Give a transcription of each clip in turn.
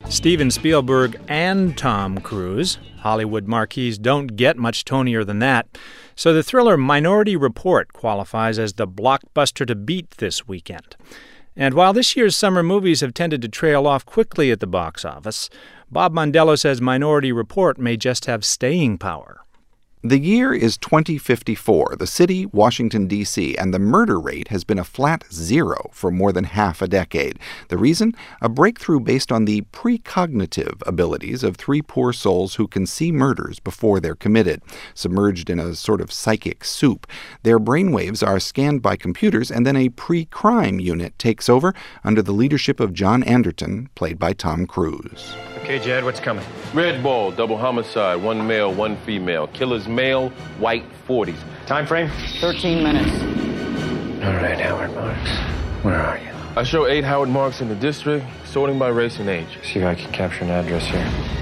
Steven Spielberg and Tom Cruise. Hollywood marquees don't get much tonier than that. So the thriller Minority Report qualifies as the blockbuster to beat this weekend. And while this year's summer movies have tended to trail off quickly at the box office, Bob Mondello says Minority Report may just have staying power. The year is 2054, the city, Washington, D.C., and the murder rate has been a flat 0 for more than half a decade. The reason? A breakthrough based on the precognitive abilities of 3 poor souls who can see murders before they're committed. Submerged in a sort of psychic soup, their brainwaves are scanned by computers, and then a pre-crime unit takes over under the leadership of John Anderton, played by Tom Cruise. Okay, Jed, what's coming? Red Ball, double homicide, 1 male, 1 female. Killer's male, white, 40s. Time frame? 13 minutes. All right, Howard Marks. Where are you? I show 8 Howard Marks in the district, sorting by race and age. See if I can capture an address here.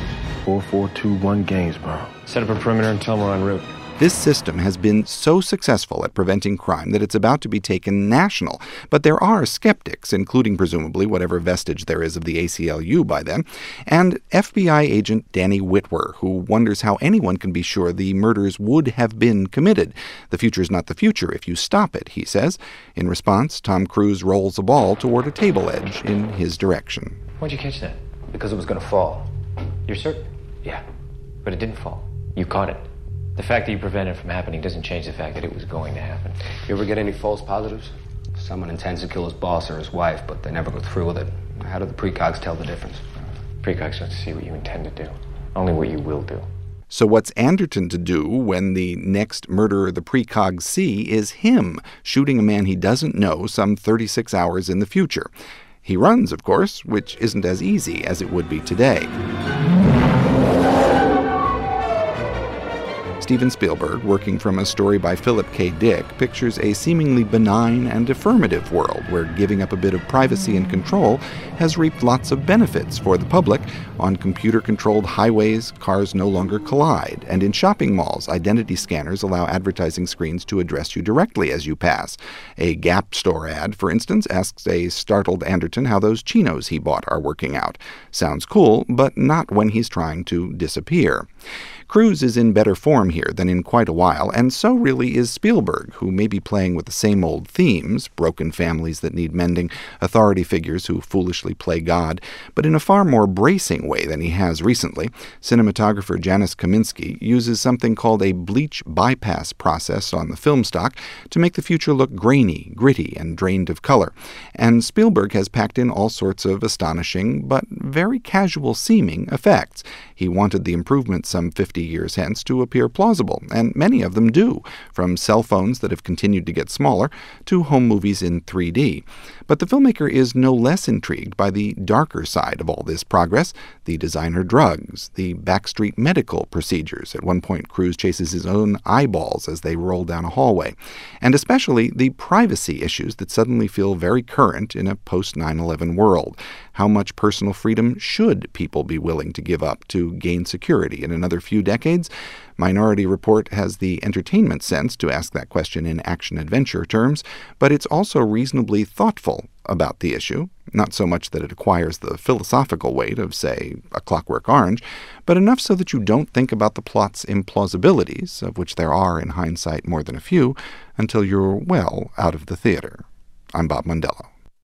4421 Gainsborough. Set up a perimeter and tell them we're en route. This system has been so successful at preventing crime that it's about to be taken national. But there are skeptics, including presumably whatever vestige there is of the ACLU by then, and FBI agent Danny Whitwer, who wonders how anyone can be sure the murders would have been committed. The future's not the future if you stop it, he says. In response, Tom Cruise rolls a ball toward a table edge in his direction. Why'd you catch that? Because it was going to fall. You're certain? Yeah. But it didn't fall. You caught it. The fact that you prevented it from happening doesn't change the fact that it was going to happen. You ever get any false positives? Someone intends to kill his boss or his wife, but they never go through with it. How do the precogs tell the difference? Precogs don't see what you intend to do, only what you will do. So what's Anderton to do when the next murderer the precogs see is him, shooting a man he doesn't know some 36 hours in the future? He runs, of course, which isn't as easy as it would be today. Steven Spielberg, working from a story by Philip K. Dick, pictures a seemingly benign and affirmative world where giving up a bit of privacy and control has reaped lots of benefits for the public. On computer-controlled highways, cars no longer collide, and in shopping malls, identity scanners allow advertising screens to address you directly as you pass. A Gap store ad, for instance, asks a startled Anderton how those chinos he bought are working out. Sounds cool, but not when he's trying to disappear. Cruise is in better form here than in quite a while, and so really is Spielberg, who may be playing with the same old themes, broken families that need mending, authority figures who foolishly play God, but in a far more bracing way than he has recently. Cinematographer Janusz Kaminski uses something called a bleach bypass process on the film stock to make the future look grainy, gritty, and drained of color. And Spielberg has packed in all sorts of astonishing, but very casual-seeming effects. He wanted the improvements some 50 years hence to appear plausible, and many of them do, from cell phones that have continued to get smaller to home movies in 3D. But the filmmaker is no less intrigued by the darker side of all this progress, the designer drugs, the backstreet medical procedures. At one point, Cruise chases his own eyeballs as they roll down a hallway, and especially the privacy issues that suddenly feel very current in a post-9/11 world. How much personal freedom should people be willing to give up to gain security in another few decades? Minority Report has the entertainment sense to ask that question in action-adventure terms, but it's also reasonably thoughtful about the issue, not so much that it acquires the philosophical weight of, say, A Clockwork Orange, but enough so that you don't think about the plot's implausibilities, of which there are in hindsight more than a few, until you're well out of the theater. I'm Bob Mondello.